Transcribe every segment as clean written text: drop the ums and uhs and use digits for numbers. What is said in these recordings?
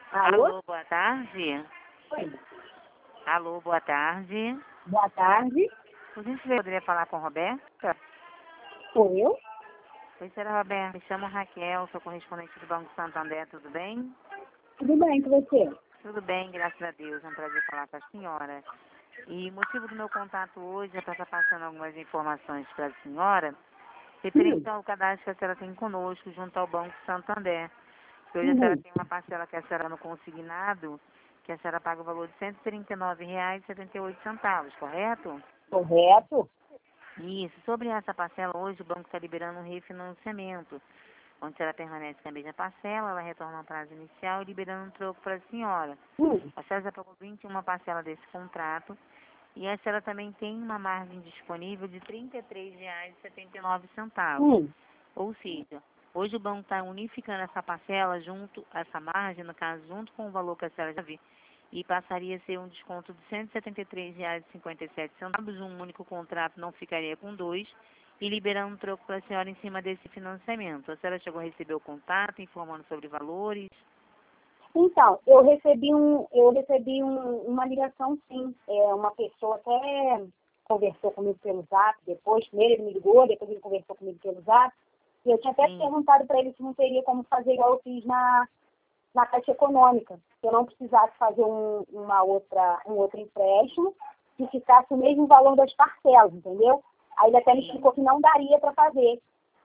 Alô? Alô, boa tarde. Oi. Alô, boa tarde. Boa tarde. Por gentileza, poderia falar com a Roberta? Sou eu? Oi, senhora Roberta. Me chamo Raquel, sou correspondente do Banco Santander, tudo bem? Tudo bem com você? Tudo bem, graças a Deus. É um prazer falar com a senhora. E o motivo do meu contato hoje é para estar passando algumas informações para a senhora, referente ao cadastro que a senhora tem conosco junto ao Banco Santander. Que hoje a senhora tem uma parcela que a senhora no consignado, que a senhora paga o valor de R$ 139,78, correto? Correto? Isso. Sobre essa parcela, hoje o banco está liberando um refinanciamento, onde a senhora permanece com a mesma parcela, ela retorna ao prazo inicial e liberando um troco para a senhora. A senhora já pagou 21 parcela desse contrato e a senhora também tem uma margem disponível de R$ 33,79. Ou seja, hoje o banco está unificando essa parcela essa margem, no caso, junto com o valor que a senhora já viu, e passaria a ser um desconto de R$ 173,57. Um único contrato não ficaria com dois, e liberando um troco para a senhora em cima desse financiamento. A senhora chegou a receber o contato, informando sobre valores? Então, eu recebi uma ligação, sim. Uma pessoa até conversou comigo pelo Zap, primeiro ele me ligou, depois ele conversou comigo pelo Zap, e eu tinha até perguntado para ele se não teria como fazer igual eu fiz na Caixa Econômica, se eu não precisasse fazer um outro empréstimo que ficasse o mesmo valor das parcelas, entendeu? Aí ele até me explicou que não daria para fazer.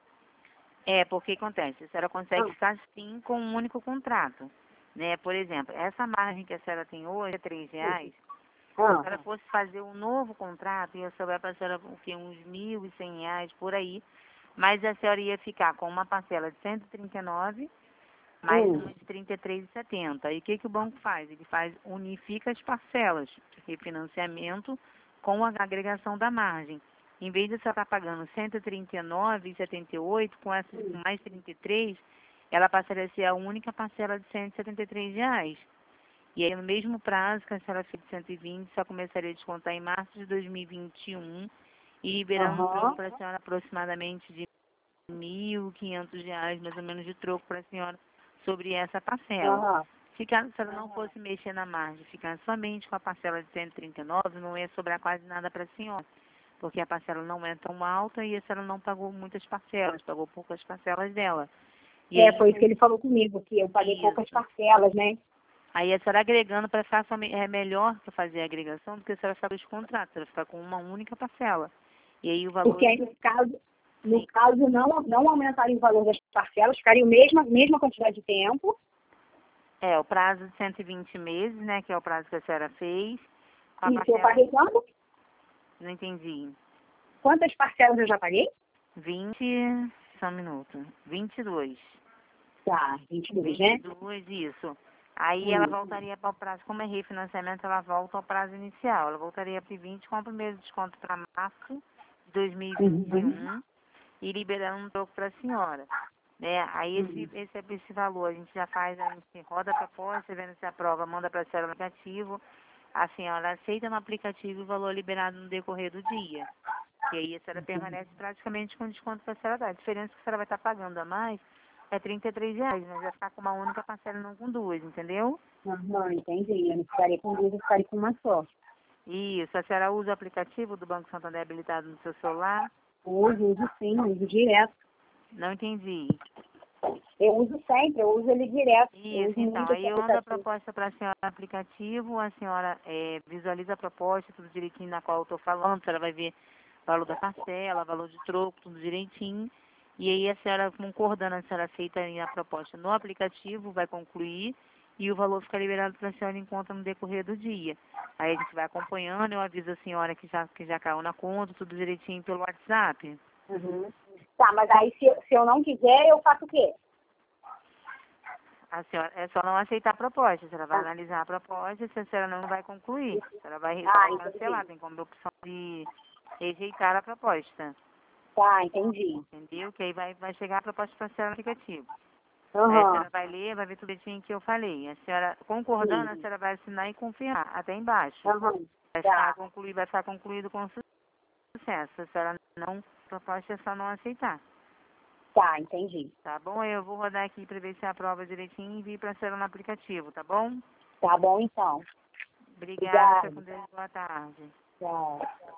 Porque acontece, a senhora consegue ficar sim com um único contrato, né? Por exemplo, essa margem que a senhora tem hoje é R$ 3, se a senhora fosse fazer um novo contrato, ia sobrar para a senhora uns R$ 1.100 por aí, mas a senhora ia ficar com uma parcela de 139 mais uma de 33,70. E o que o banco faz? Ele unifica as parcelas de refinanciamento com a agregação da margem. Em vez de você estar pagando R$ 139,78, com mais 33, ela passaria a ser a única parcela de R$ 173. E aí, no mesmo prazo que a senhora fez de 120, só começaria a descontar em março de 2021 e liberando um troco para a senhora aproximadamente de R$ 1.500, mais ou menos, de troco para a senhora sobre essa parcela. Se caso a senhora não fosse mexer na margem, ficar somente com a parcela de 139, não ia sobrar quase nada para a senhora, porque a parcela não é tão alta e a senhora não pagou muitas parcelas, pagou poucas parcelas dela. Foi isso que ele falou comigo, que eu paguei poucas parcelas, né? Aí a senhora agregando para ficar é melhor que fazer a agregação do que a senhora ficar com os contratos, a senhora ficar com uma única parcela. E aí o valor... Porque aí, no caso não aumentaria o valor das parcelas, ficaria a mesma quantidade de tempo. O prazo de 120 meses, né, que é o prazo que a senhora fez. Isso, eu paguei quanto? Não entendi. Quantas parcelas eu já paguei? 20, só um minuto, 22. Tá, 22, né? 22, isso. Aí ela voltaria para o prazo, como é refinanciamento, ela volta ao prazo inicial. Ela voltaria para 20 com o primeiro desconto para março de 2021 e liberando um troco para a senhora. Né? Aí esse valor a gente já faz, a gente roda a proposta, vendo se aprova, manda para a senhora no aplicativo. A senhora aceita no aplicativo o valor liberado no decorrer do dia. E aí a senhora permanece praticamente com desconto para a senhora dar. A diferença que a senhora vai estar pagando a mais é R$ 33, mas vai ficar com uma única parcela e não com duas, entendeu? Não, entendi. Eu não ficaria com duas, eu ficaria com uma só. Isso. A senhora usa o aplicativo do Banco Santander habilitado no seu celular? Uso sim, uso direto. Não entendi. Eu uso sempre, eu uso ele direto. Isso, então, aí eu mando a proposta para a senhora no aplicativo, a senhora visualiza a proposta, tudo direitinho na qual eu estou falando, a senhora vai ver o valor da parcela, valor de troco, tudo direitinho. E aí a senhora, concordando, a senhora aceita a proposta no aplicativo, vai concluir e o valor fica liberado para a senhora em conta no decorrer do dia. Aí a gente vai acompanhando, eu aviso a senhora que já caiu na conta, tudo direitinho pelo WhatsApp. Tá, mas aí se eu não quiser, eu faço o quê? A senhora, é só não aceitar a proposta. A senhora vai analisar a proposta, se a senhora não vai concluir. A senhora vai cancelar, tem como opção de rejeitar a proposta. Tá, entendi. Entendeu? Que aí vai chegar a proposta para a senhora no aplicativo. Aí a senhora vai ler, vai ver tudo direitinho que eu falei. A senhora, concordando, a senhora vai assinar e confirmar, até embaixo. Vai ficar concluído com sucesso. Se a senhora não, a proposta é só não aceitar. Tá, entendi. Tá bom? Eu vou rodar aqui para ver se aprova direitinho e envio para a senhora no aplicativo, tá bom? Tá bom, então. Obrigada, fica com Obrigada. Deus, boa tarde. Tchau.